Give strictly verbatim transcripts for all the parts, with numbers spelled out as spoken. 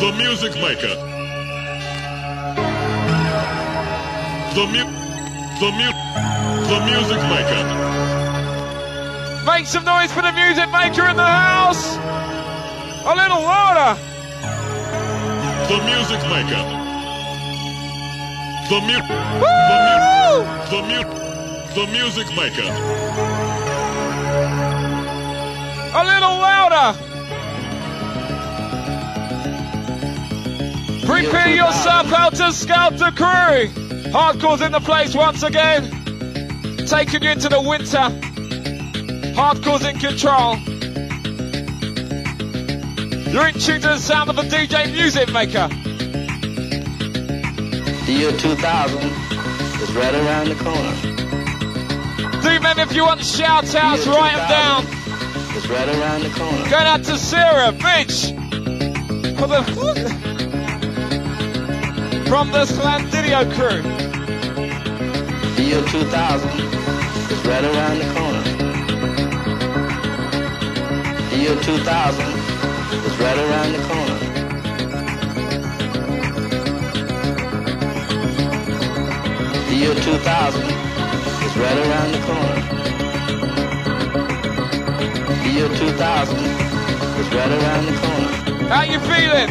The Music Maker. The mu the mu the Music Maker. Make some noise for the Music Maker in the house. A little louder. The Music Maker. The mu the mu the mu the Music Maker. A little louder. Prepare yourself, Helter Skelter crew. Hardcore's in the place once again. Taking you into the winter. Hardcore's in control. You're in tune to the sound of a D J Music Maker. The year two thousand is right around the corner. Do men, if you want shout outs, write them down. It's right around the corner. Going out to Sarah, bitch. For the From the Slandidio crew. The year two thousand is right around the corner. The year two thousand is right around the corner. The year two thousand is right around the corner. The year two thousand is right around the corner. How you feeling?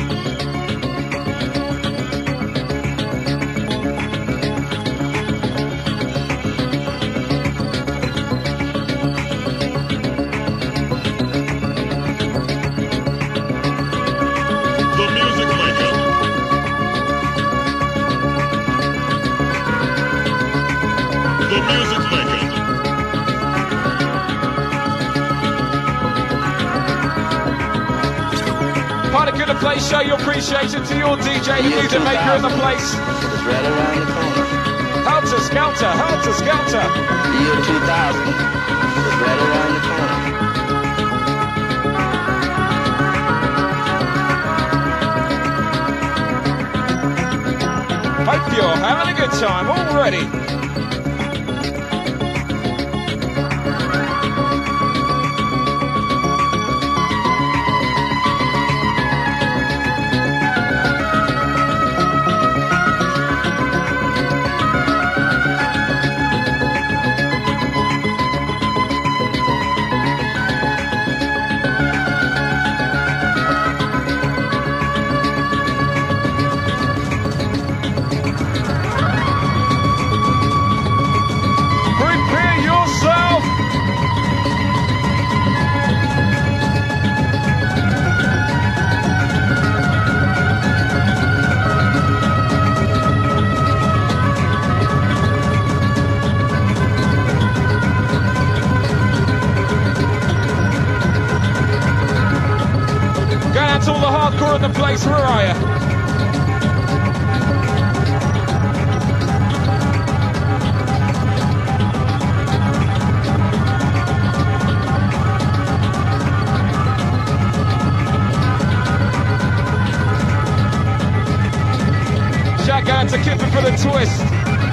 Place, show your appreciation to your D J, the Music Maker in the place. It's right around the corner. Helter Skelter, Helter Skelter. The year two thousand is right around the corner. Hope you're having a good time already. The place, where are you? Shout out to Kipper for the twist.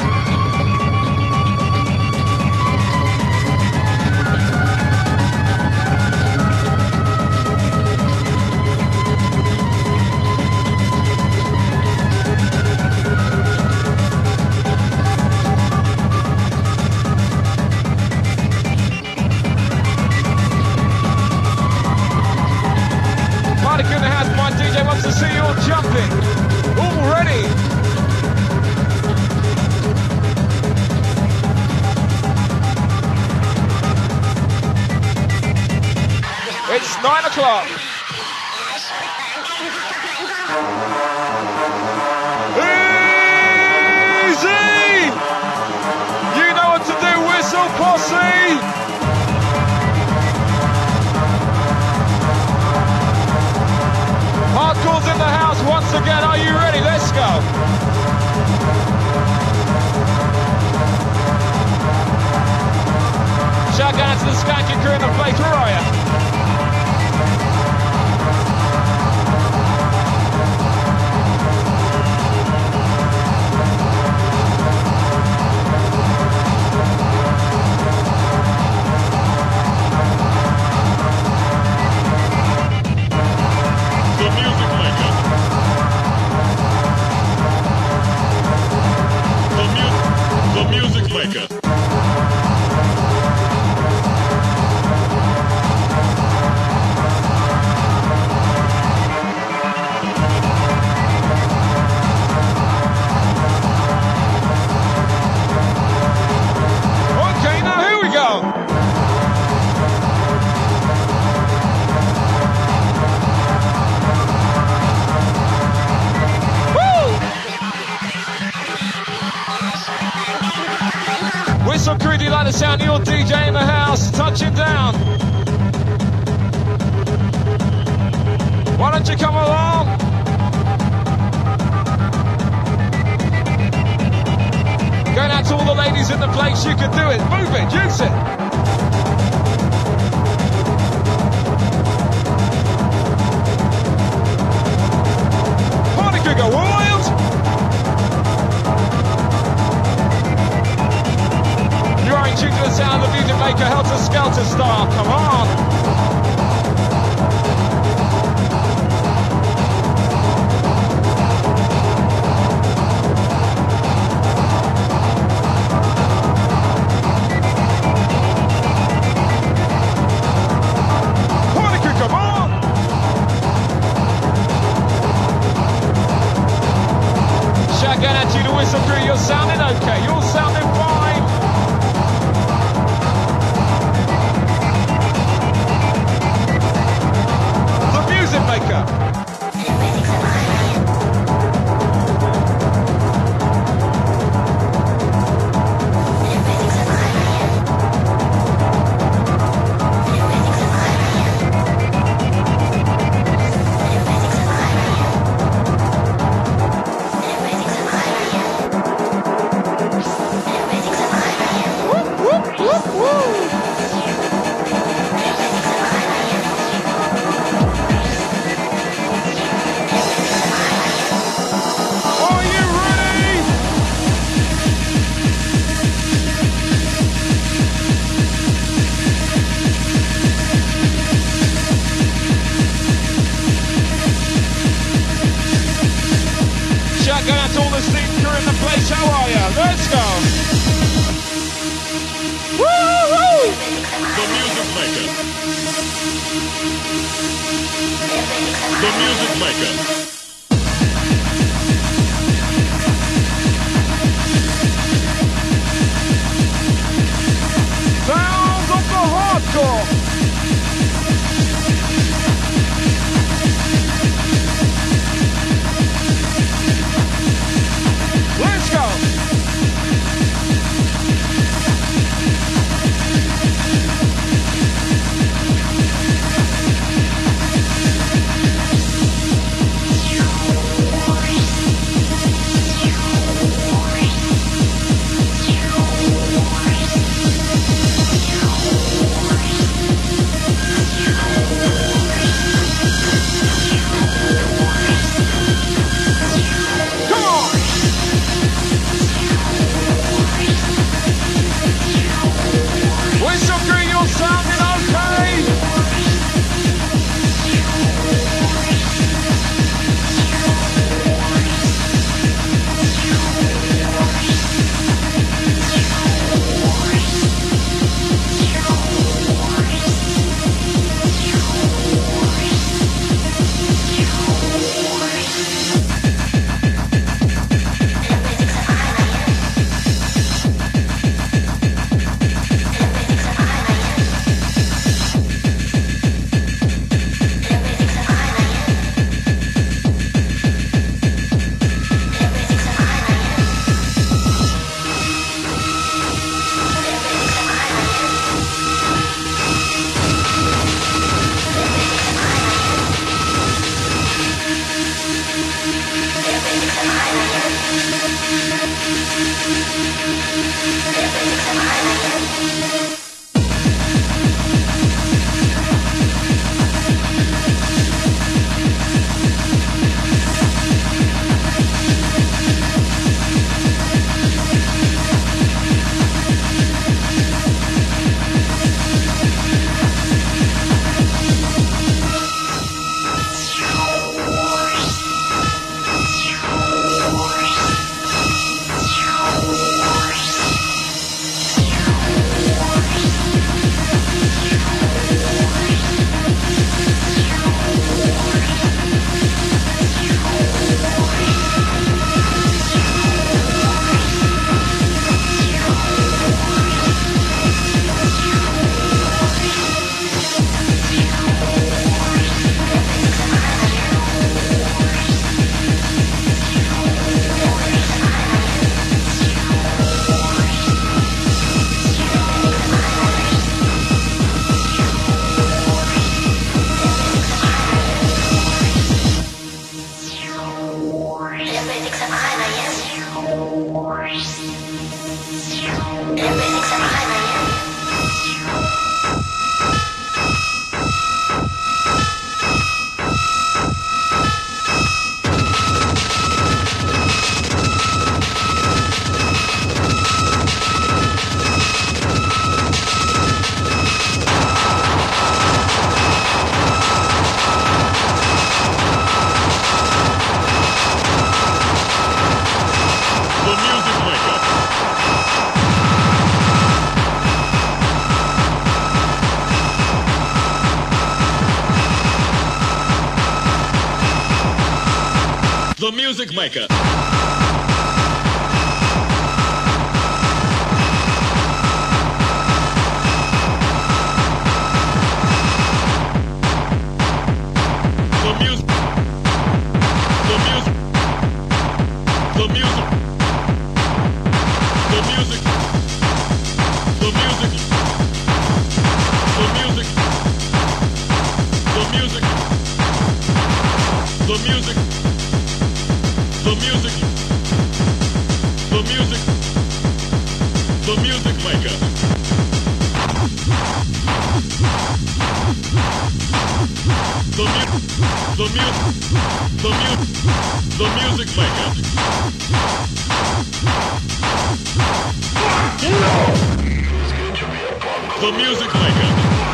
To see you all jumping already. It's nine o'clock. Easy! You know what to do, Whistle Posse! Hardcore's in the house once again. Are you ready? Let's go. Shout out to the Skanky crew in the place. Where are you? Won't you come along? Going out to all the ladies in the place, you can do it. Move it, use it. Party could go wild. You are in tune to the sound of the Music Maker, Helter Skelter style. Come on. Whistle crew, you're sounding okay, you're sounding fine. The Music Maker. The Music Maker. The music. The music. The music. The music. The music. The music. The music. The music. The music. The music. The Music Maker. The mu the mu the mu the Music Maker. The Music Maker.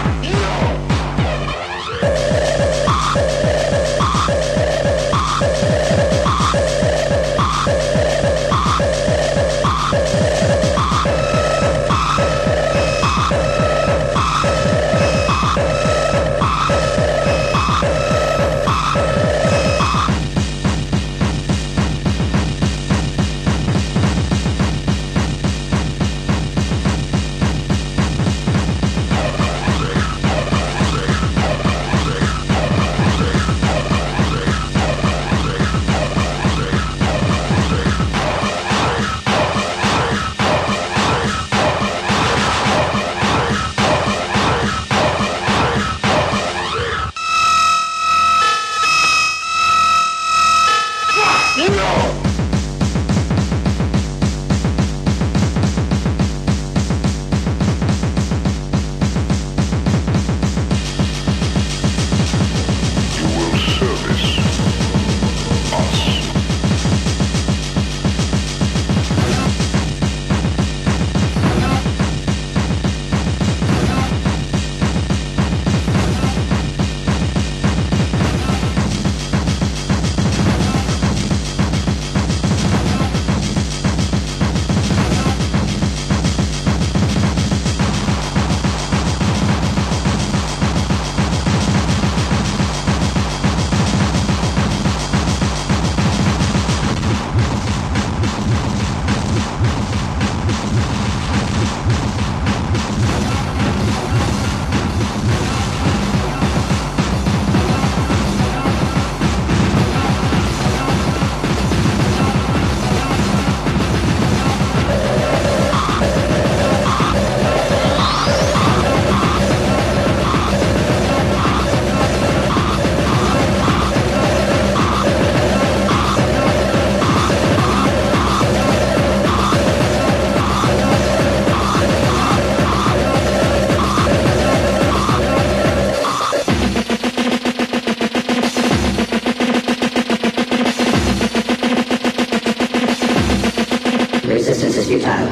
Resistance is futile.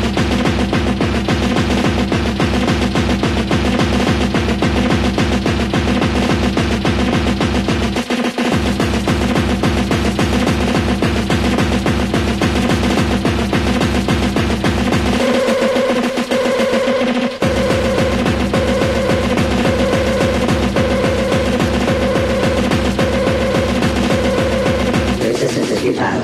Resistance is futile.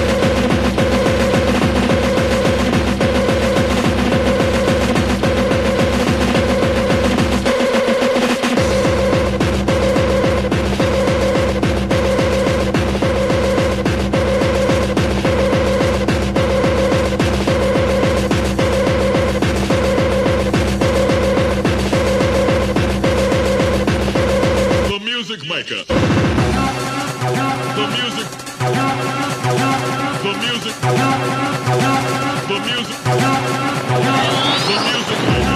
The Music Maker. The music. The music. The music. The Music Maker.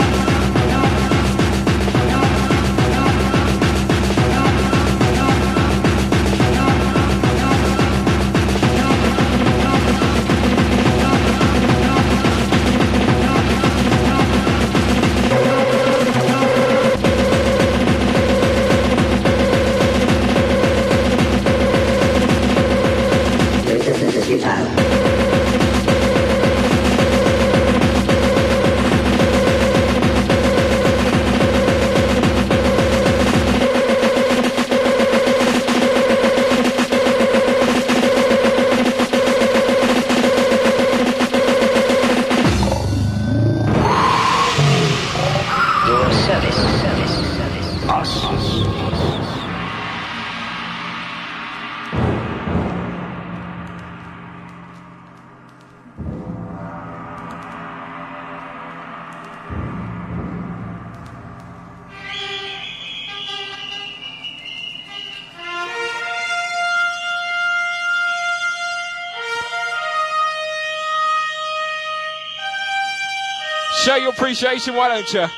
Show your appreciation, why don't you?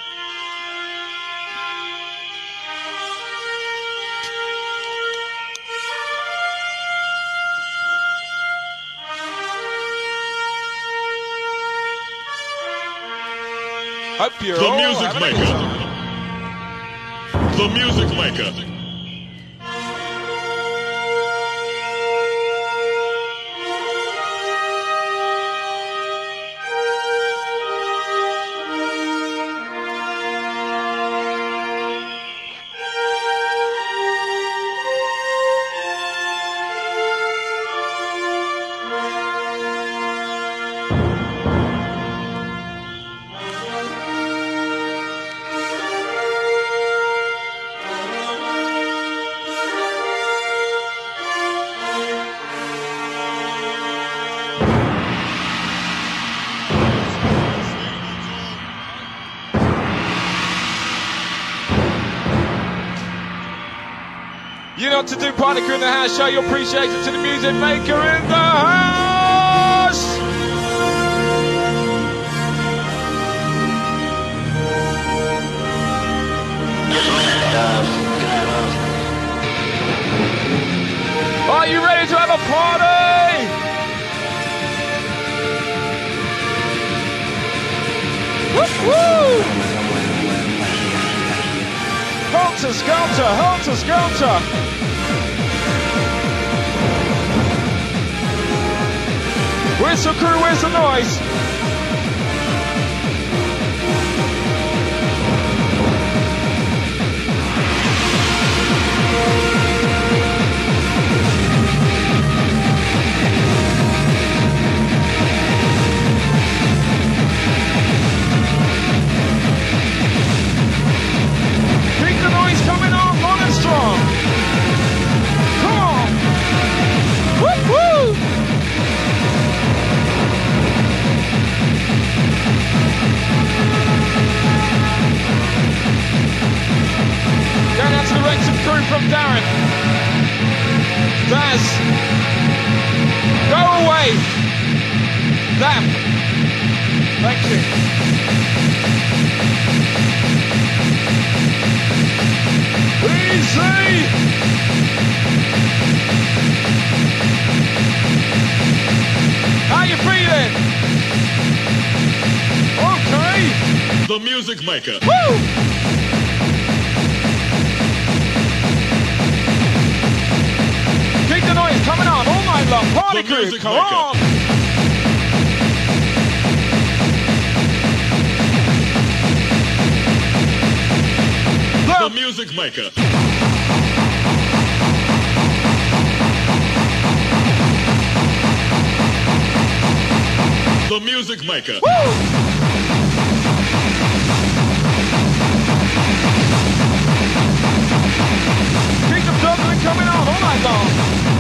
Hope you're The all Music having a good time. Maker. The Music Maker. You know what to do, party crew in the house. Show your appreciation to the music maker in the house. Are you ready to have a party? Woo-woo! Helter Skelter, Helter Skelter. Whistle crew, where's the noise? Keep the noise coming on, long and strong. Come on. Woo-woo! Going out to the Wrexham crew from Darren. Daz. Go away. Damn. Thank you. Easy. How you feeling? Okay. The Music Maker. Woo! Keep the noise coming on all night long. Party The crew, Music come Maker. on! The Look, Music Maker. The Music Maker. woo! Keep the juggling coming on all night long.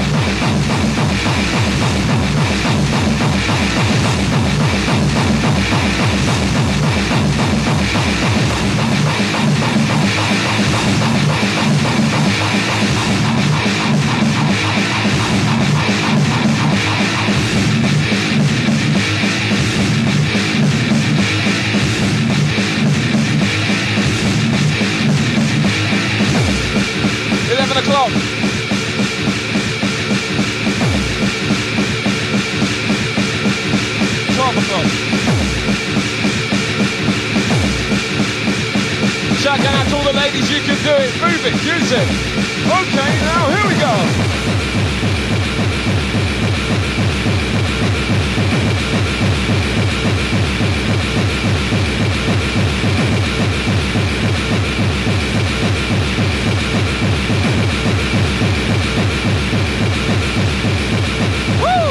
Eleven o'clock. Twelve o'clock. Shout out to all the ladies, you can do it. Move it, use it. Okay, now here we go. Woo!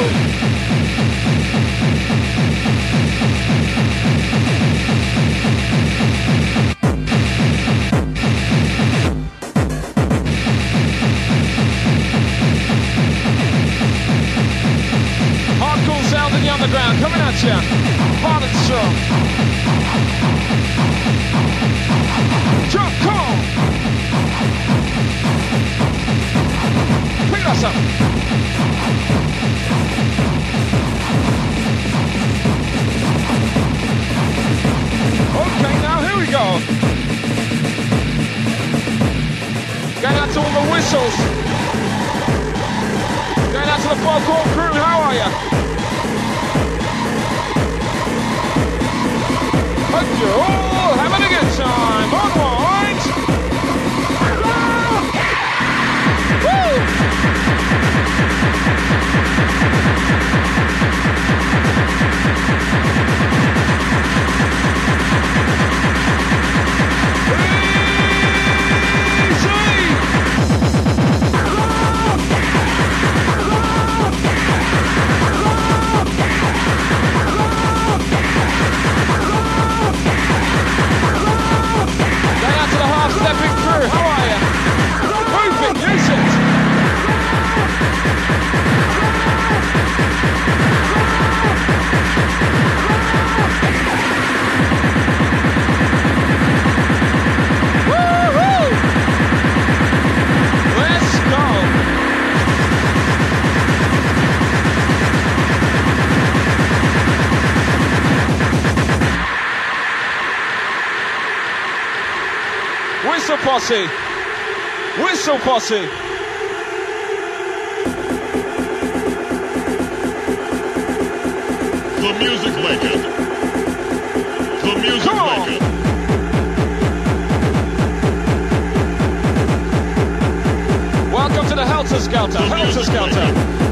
underground coming at you. Hard and strong. Jump, come on. Pick us up. Okay, now here we go. Going out to all the whistles. Going out to the Foghorn crew, how are you? Hope you're all having a good time. All right. Woo! Stepping through, how are you? Move it, use it! Woo-hoo! Let's go! Whistle posse! Whistle posse! The music legend. The music Come on. legend. Welcome to the Helter Skelter, The Helter music Skelter! legend.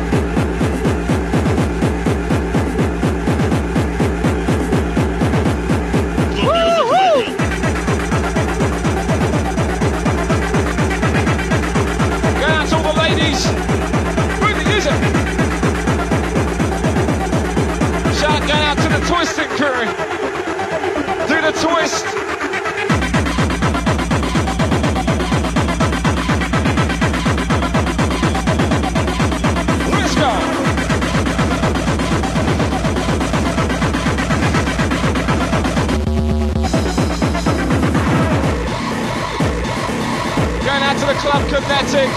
The music legend. Going out to all the ladies! Move it, use it! Shout going out to the twisting crew! Do the twist! Let's go! Going out to the Club Kinetic!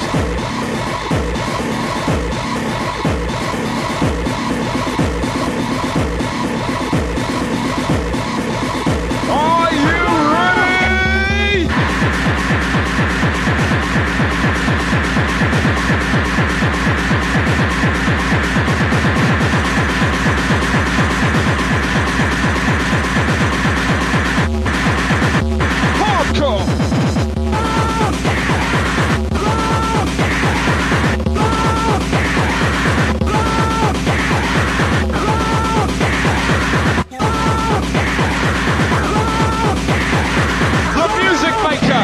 Are you ready? Hardcore! The Music Maker!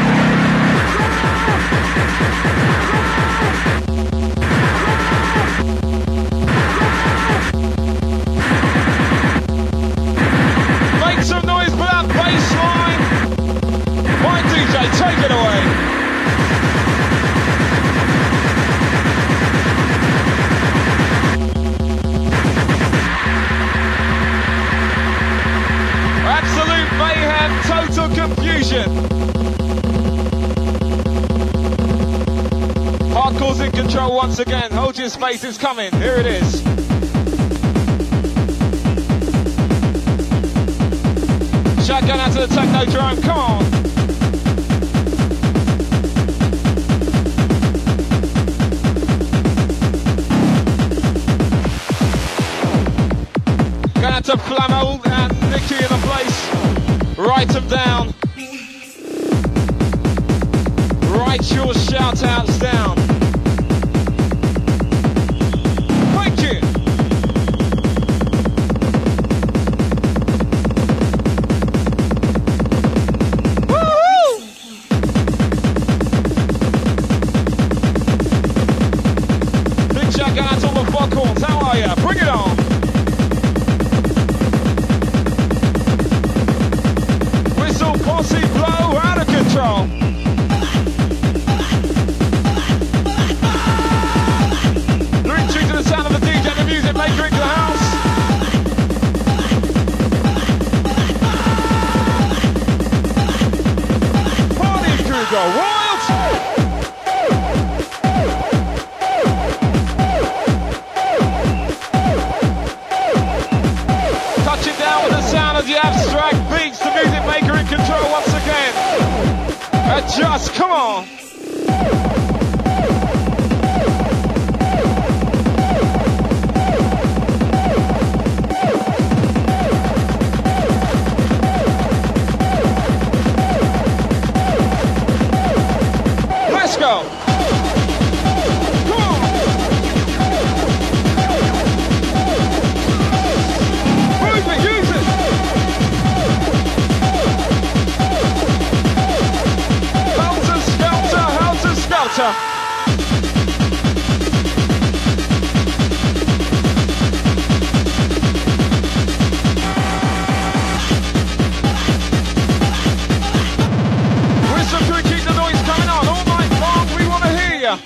Make some noise for that bass line! My D J, take it away! Absolute mayhem, total confusion. Hardcore's in control once again. Hold your space, it's coming. Here it is. Shotgun out to the Technodrome, come on. Going out to Flamo and Nicky in the place. Write them down. Write your shout outs down. Thank you. Woo-hoo! Big shout out to all the Foghorns. How are you? Bring it on. Whistle posse blow out of control. You're in tune to the sound of the D J, the music maker into the house. just, come on. Let's go. Come on. Move it, use it. Helter Skelter, Helter Skelter. Whistle crew, keep the noise coming on all night long. We want to hear you.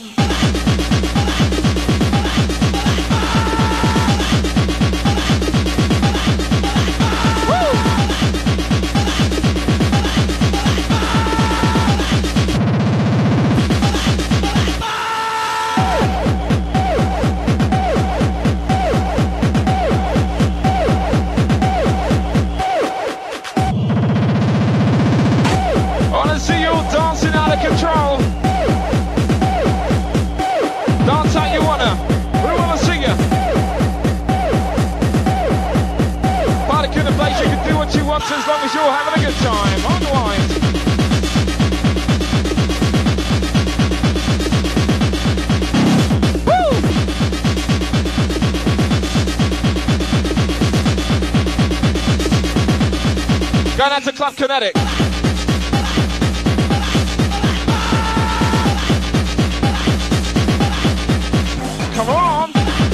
I want to see you all dancing out of control. Dance how you wanna. We wanna see you. Party in the place, you can do what you want as long as you're having a good time. Unwind. Woo! Going out to Club Kinetic. Come on!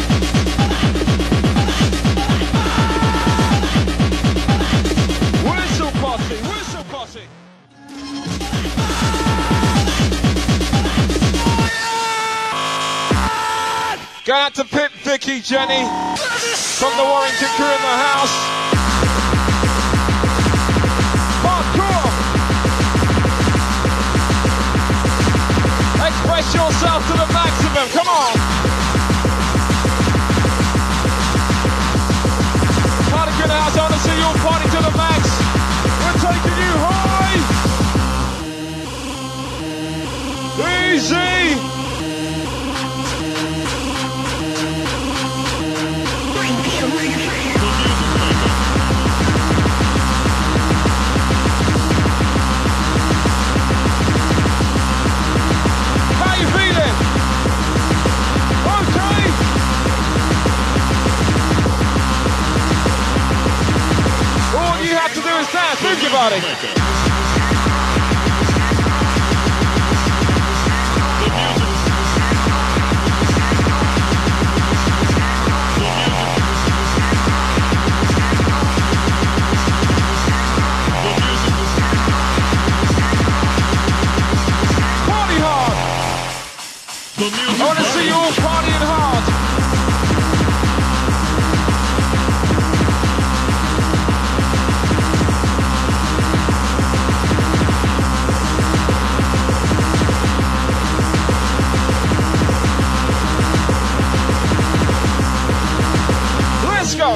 Whistle posse, whistle posse! Going out to Pip, Vicky, Jenny, from the Warrington crew in the house. Hardcore! Express yourself to the maximum, come on! Party in the house, I want to see you all party to the max. We're taking you high. Easy. How you feeling? Okay. All you have to do is dance, move your body. Party hard. I want to see you all partying hard. Let's go.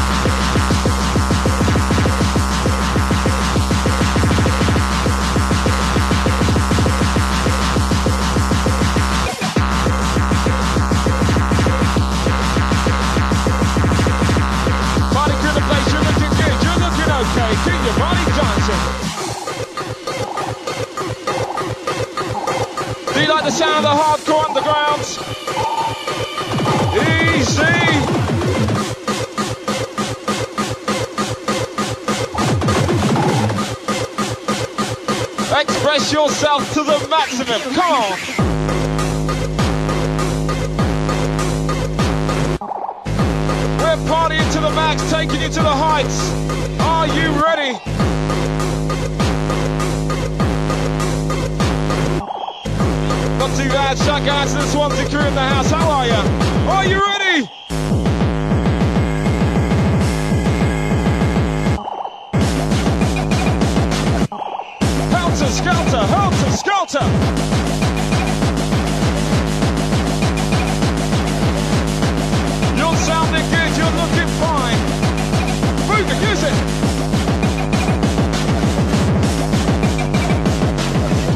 Party to the place, you're looking good, you're looking okay. Keep your body dancing. Do you like the sound of the hardcore underground? Easy. Express yourself to the maximum. Come on. We're partying to the max, taking you to the heights. Are you ready? Not too bad. Shout out to the Swansea crew in the house. How are you? Are you ready? Helter Skelter, Helter Skelter. You're sounding good, you're looking fine. Move it, use it.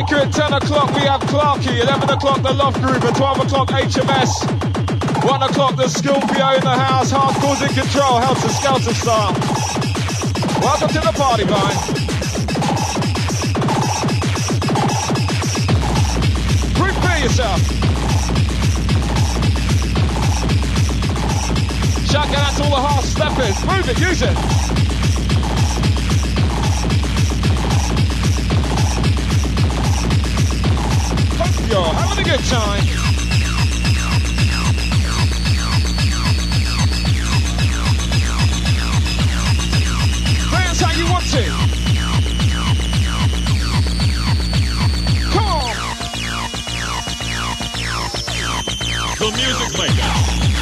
Monica at ten o'clock, we have Clarky. eleven o'clock, the Love Group. At twelve o'clock, H M S. one o'clock, the Scorpio in the house. Hardcore's in control, Helter Skelter style. Welcome to the party, Vine. Prepare yourself. Shout out to all the half steppers. Move it, use it. Hope you're having a good time. Dance how you want to. Come on. The Music Maker.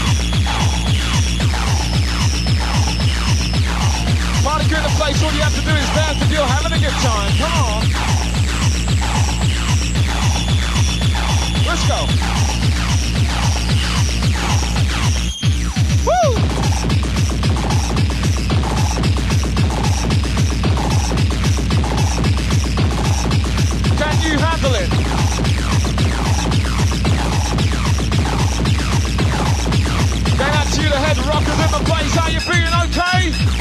Party crew in the place, all you have to do is dance if you're having a good time. Come on. Let's go. Woo! Can you handle it? Going out to you, the head rockers in the place. How you feeling, okay?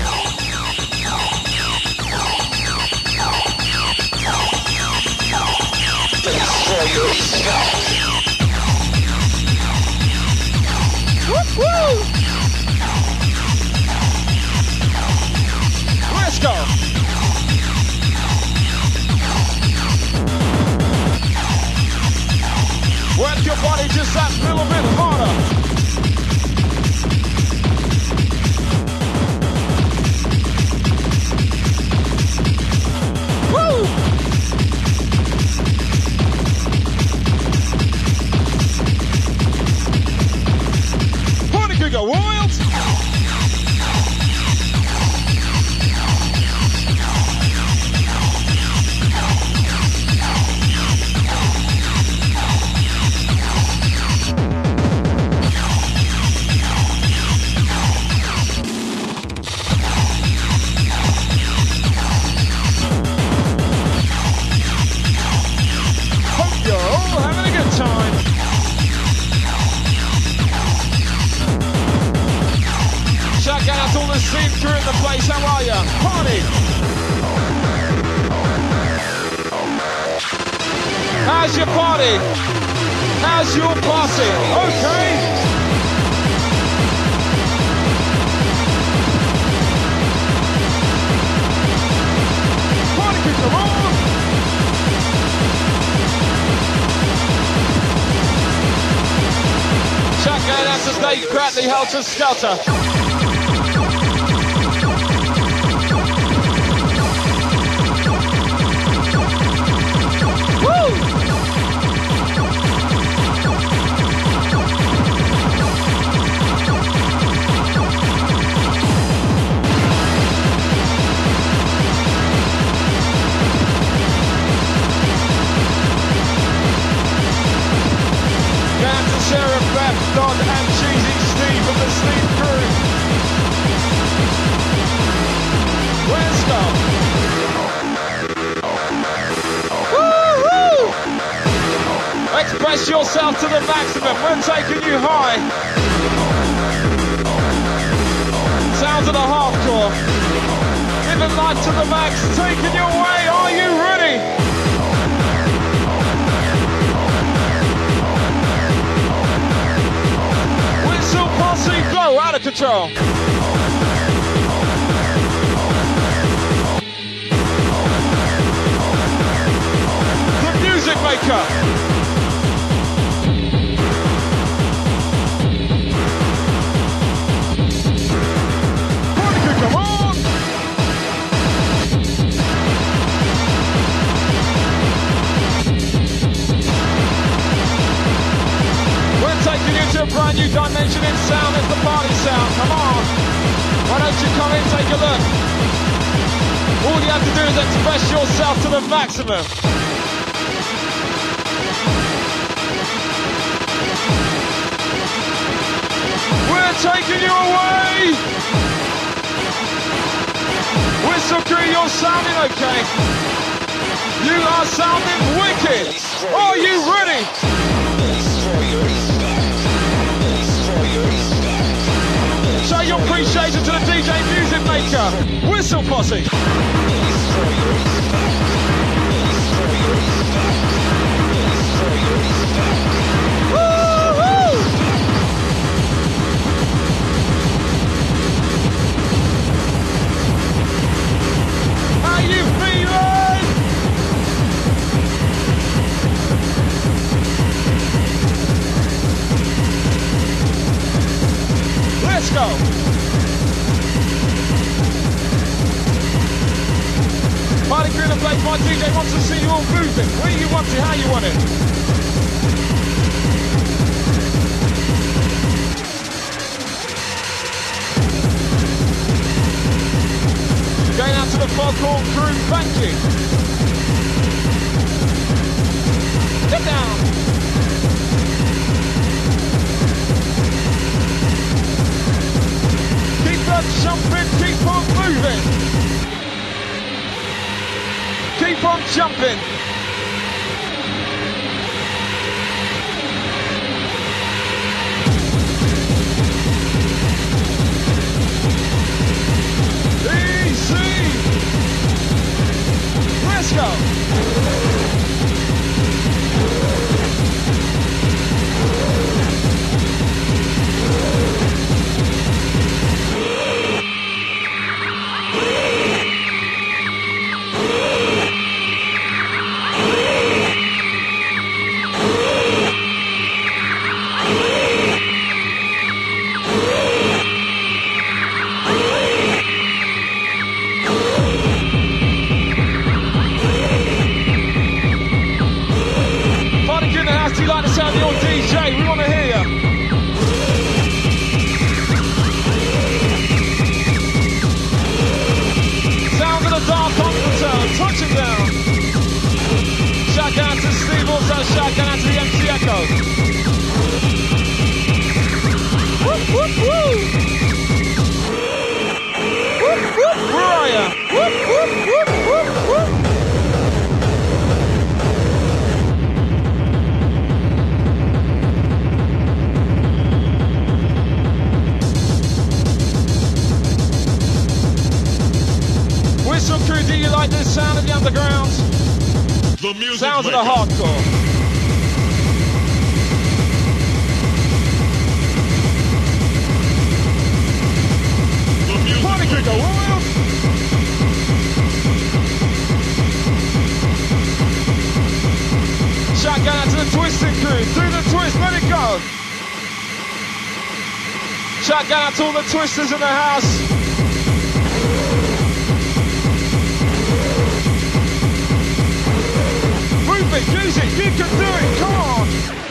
Woo, woo. Let's go. Work your body just that little bit harder. Go wild! Hope you're all having a good time. Shout out to all the steam crew in the place, how are ya? Party! How's your party? How's your party? Okay! Party crew, come on! Shout out to Dave Cratley, Helter Skelter. Sheriff Beth, Don and Cheesy Steve from the Steve crew. Let's go. Woo-hoo! Express yourself to the maximum. We're taking you high. Sounds of the hardcore. Living life to the max, taking you away. Are you ready? Posse go out of control. The Music Maker. Monica, come on. We're taking you to a brand new dimension in sound. It's the party sound. Come on. Why don't you come in, take a look. All you have to do is express yourself to the maximum. We're taking you away. Whistle crew, you're sounding okay. You are sounding wicked. Are you ready? Show your appreciation to the D J Music Maker. Whistle Posse. Woo-hoo! How you feeling? Let's go. Party crew in the place, my D J wants to see you all moving. Where you want it, how you want it. Going out to the Foghorn crew, thank you. Get down. Keep on jumping, keep on moving. Keep on jumping. Easy. Let's go. The music sounds of maker. the hardcore. The music Party maker. kicker, Will. Shotgun out to the twisting crew. Do the twist, let it go. Shotgun out to all the twisters in the house. Use it, you can do it, come on!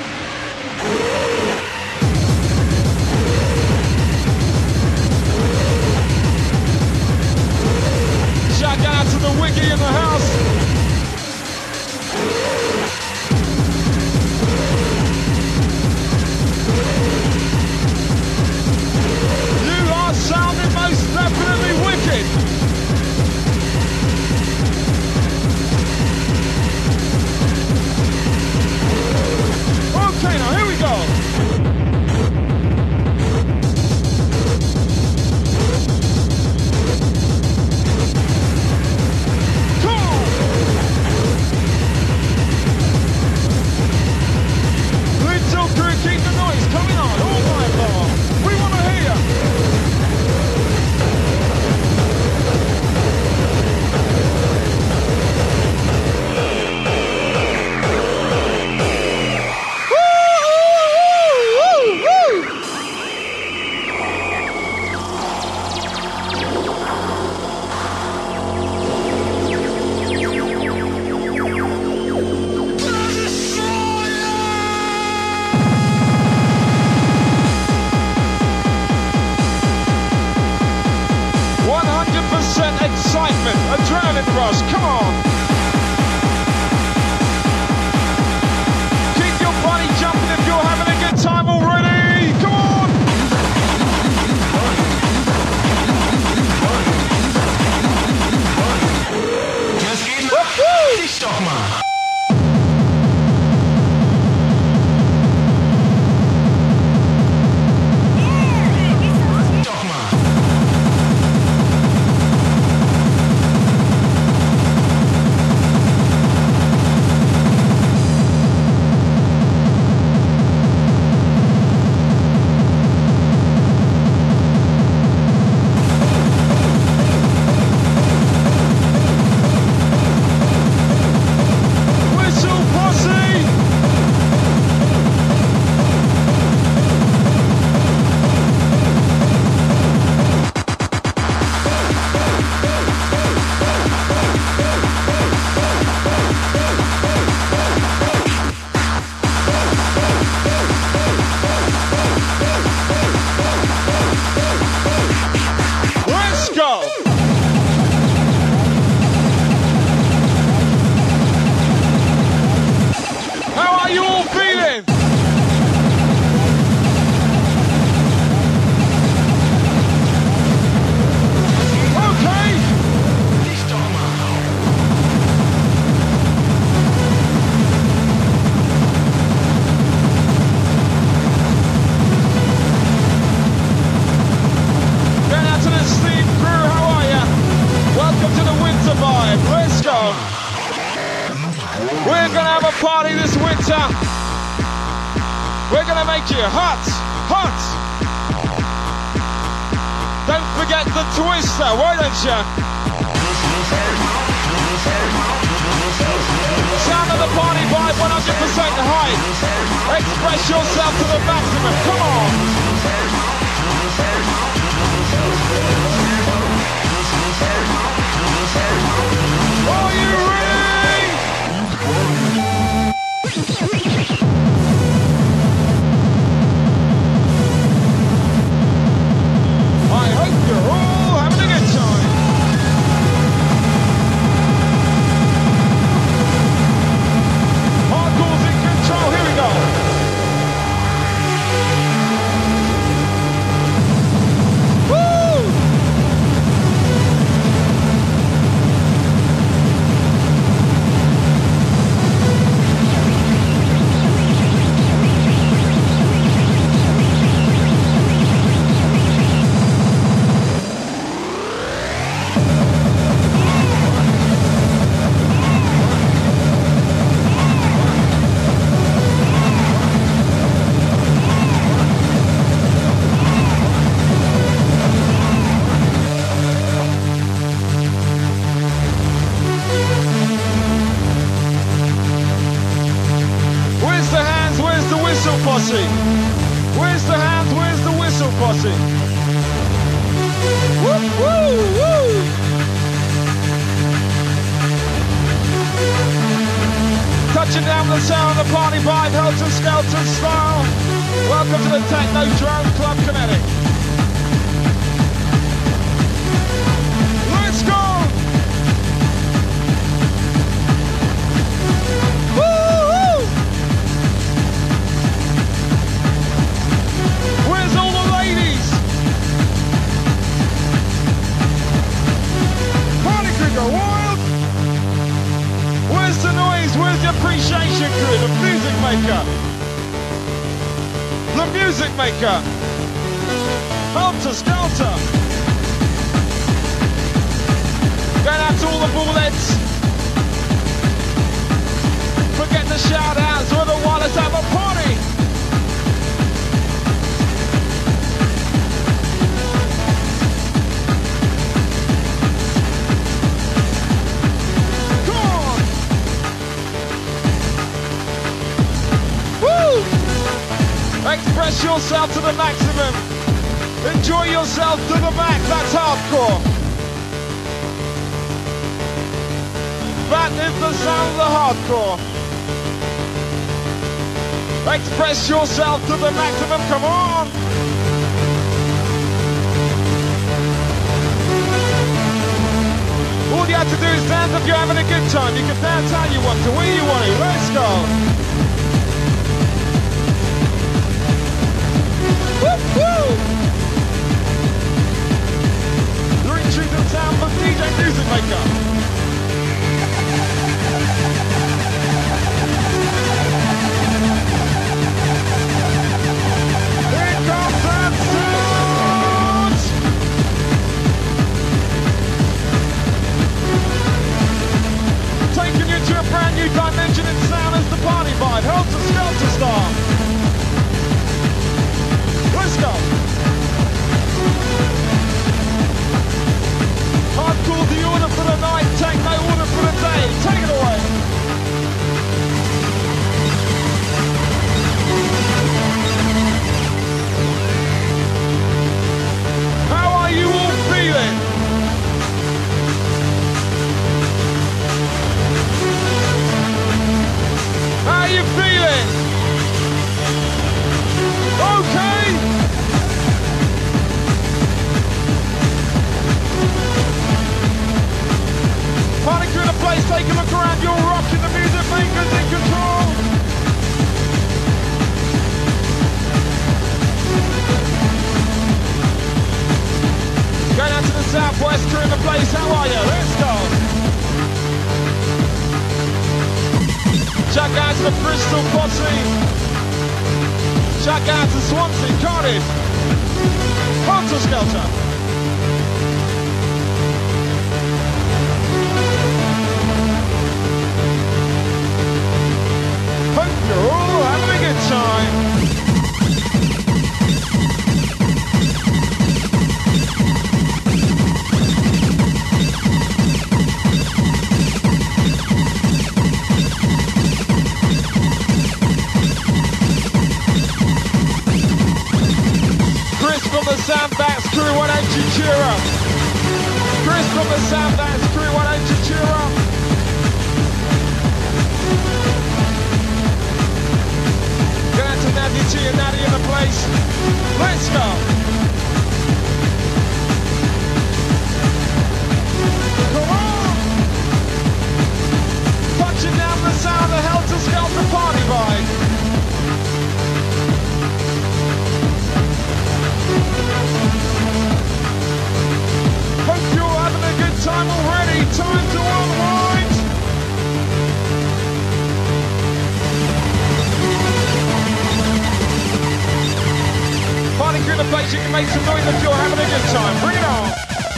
Shotgun out to the wiggy in the house. You are sounding most definitely wicked. Okay, now here we go. Come on. Little crew, keep the noise coming on all night long. We want to hear you. Excitement, adrenaline rush, come on! Keep your body jumping if you're having a good time already! Come on! Jetzt geht Woohoo! dich doch mal! gonna have a party this winter. We're gonna make you hot, hot. Don't forget the twister, why don't you? Sound of the party vibe, one hundred percent high. Express yourself to the maximum, come on. Are you ready? I hope you're all having a good time. Hardcore's in control, here we go. Posse? Where's the hands? Where's the whistle posse? Woo, woo, woo! Touching down the sound of the party vibe, Helter Skelter style. Welcome to the Techno Drone Club Kinetic. Let's go! Where's the noise? Where's the appreciation crew? The music maker. The music maker. Helter Skelter. Going out to all the bullheads. Forget the shout outs. We're the one. Let's have a party. Express yourself to the maximum. Enjoy yourself to the max. That's hardcore. That is the sound of the hardcore. Express yourself to the maximum. Come on. All you have to do is dance if you're having a good time. You can dance how you want to, where you want to. Let's go. Woo! You're in tune to the sound of D J Music Maker. Here comes that sound! Taking you to a brand new dimension in sound as the party vibe. Helter Skelter style. Let's go. Hardcore, the order for the night. Take no order for the day. Take it away. How are you all feeling? How are you feeling? Okay. Party crew in the place, take a look around, you're rocking, the music makers in control. Going out to the southwest crew in the place, how are you? Let's go. Shout out to the Bristol Posse. Shout out to Swansea, Cardiff. Helter Skelter. Soundance crew, why don't you cheer up? Chris from the Soundance crew, why don't you cheer up? Going out to Natty T and Natty in the place. Let's go. Come on. Punching down the sound of Helter Skelter party vibe. Hope you're having a good time already. Time to unwind. Party through the place, you can make some noise if you're having a good time. Bring it on.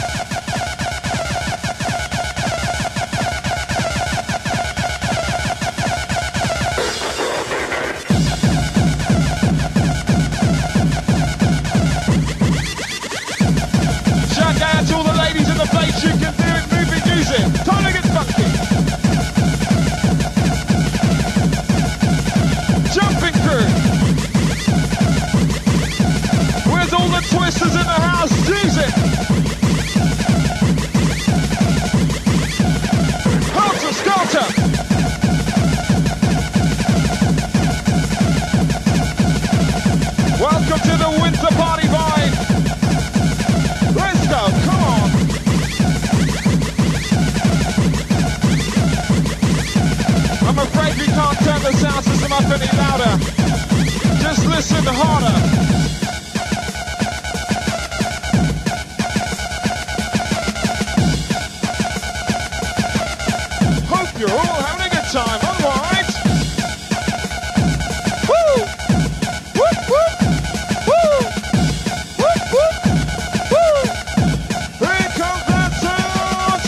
Shout out to all the ladies in the place, you can do it, move it, use it. Time to get funky. Jumping crew. Where's all the twisters in the house? Use it. Helter Skelter. Welcome to the winter party vibe. Let's go, come on. I'm afraid we can't turn the sound system up any louder. Just listen harder. Hope you're all having a good time, alright? Woo! Whoop, whoop! Woo! Whoop, whoop! Woo! Here comes that sound!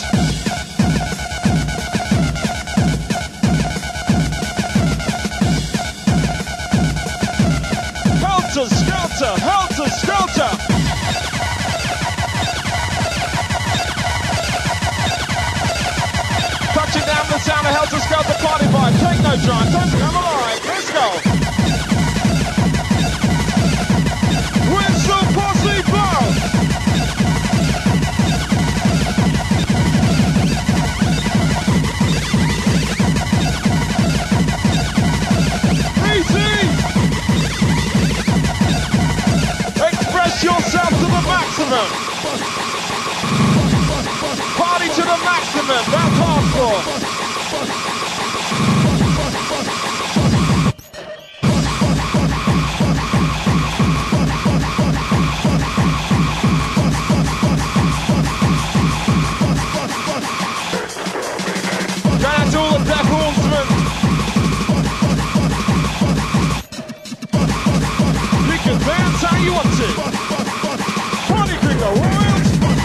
Helter Skelter! Helter Skelter! Touching down the sound of Helter Skelter party vibe. Take no drive, time to come alive. Let's go. Whistle posse blow. Easy. Express yourself to the maximum. Party to the maximum, that's hardcore. Going out to all the deaf horsemen. You can dance how you want to. Party Gringo Royals.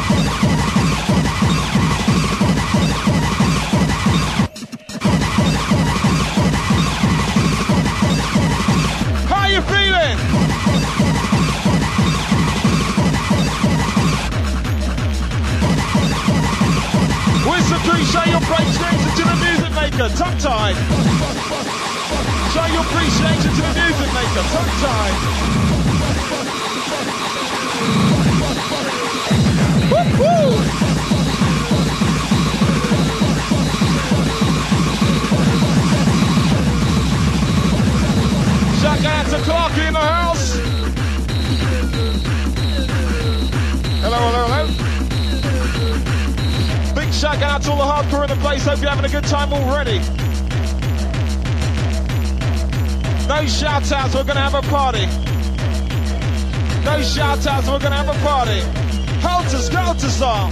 How you feeling? Whistle crew, show your appreciation to the music maker, tongue tied. Show your appreciation to the music maker, tongue tied. Woo-hoo! Shout out to Clarky in the house. Hello, hello, hello. Big shout out to all the hardcore in the place. Hope you're having a good time already. No shout outs, we're going to have a party. No shout outs, we're going to have a party. Helter Skelter style.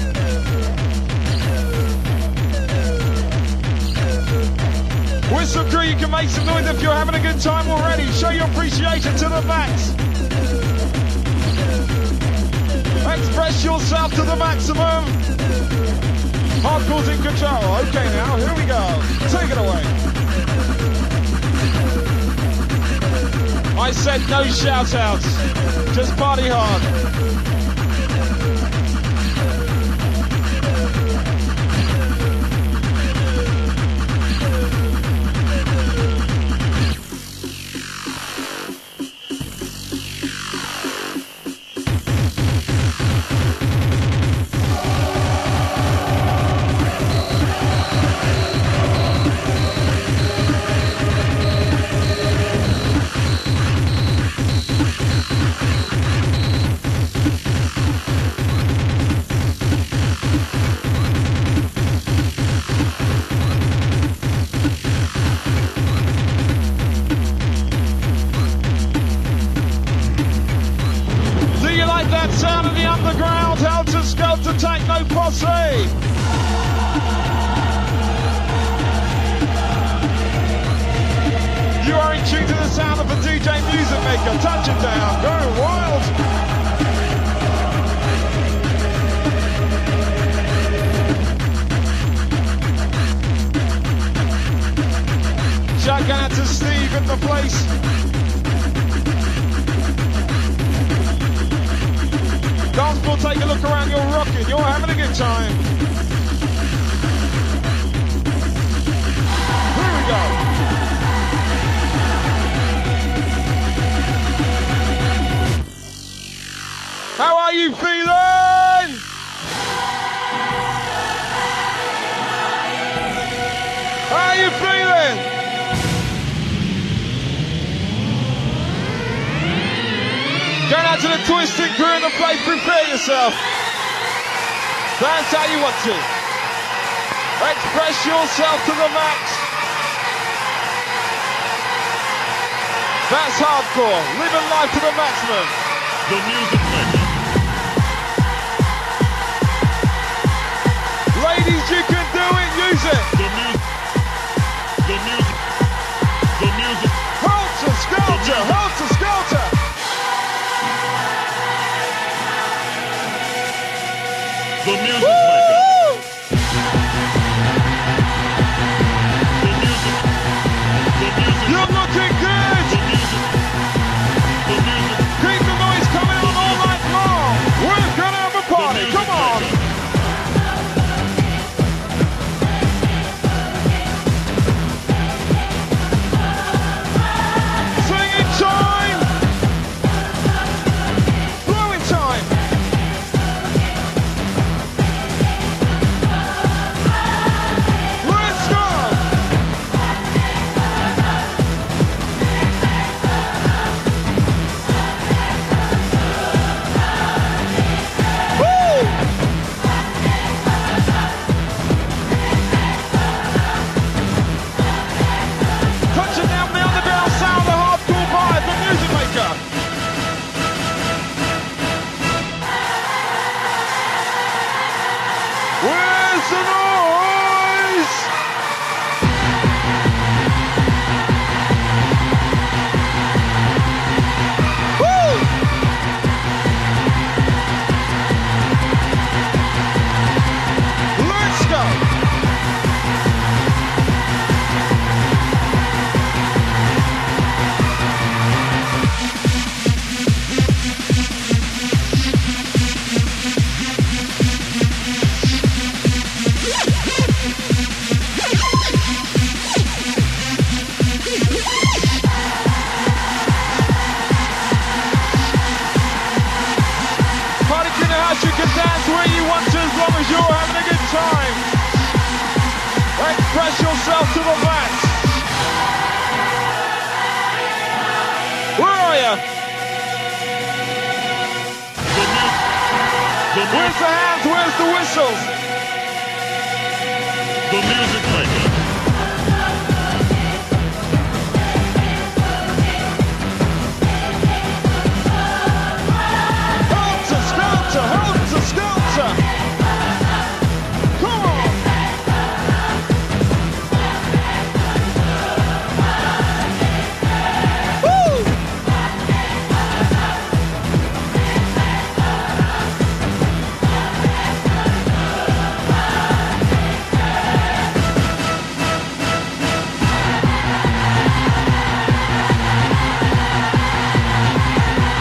Whistle crew, you can make some noise if you're having a good time already. Show your appreciation to the max. Express yourself to the maximum. Hardcore's in control. Okay now, here we go. Take it away. I said no shout outs. Just party hard. Skelter Techno Posse. You are in tune to the sound of a D J Music Maker. Touch it down, go wild. Shout out to Steve in the place. Dance floor, take a look around, you're rocking, you're having a good time. Here we go. How are you feeling? How are you feeling? Going out to the twisting crew in the place, prepare yourself. Dance how you want to. Express yourself to the max. That's hardcore, living life to the maximum. The Music Maker. Ladies, you can do it, use it. The music. The music. The music. Helter Skelter, Helter Skelter. The Music Maker. The music. The music. You're looking good. The music. The music. Keep the noise coming on all night long. We're gonna have a party. Come on. Singing time. Blowing time. Let's go. Woo! Touching down the underground sound, the hardcore vibe, the Music Maker. Where's the noise? Woo! Let's go. Party in the house, you can dance where you want to as long as you're having a good time. Express yourself to the max. Where are you? The music. The Where's music. the hands? Where's the whistles? The Music Maker. Helter Skelter, Helter Skelter. Come on. Woo!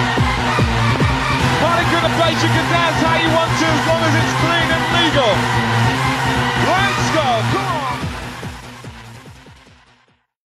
Party in the place, you can dance how you want to as long as it's clean and legal.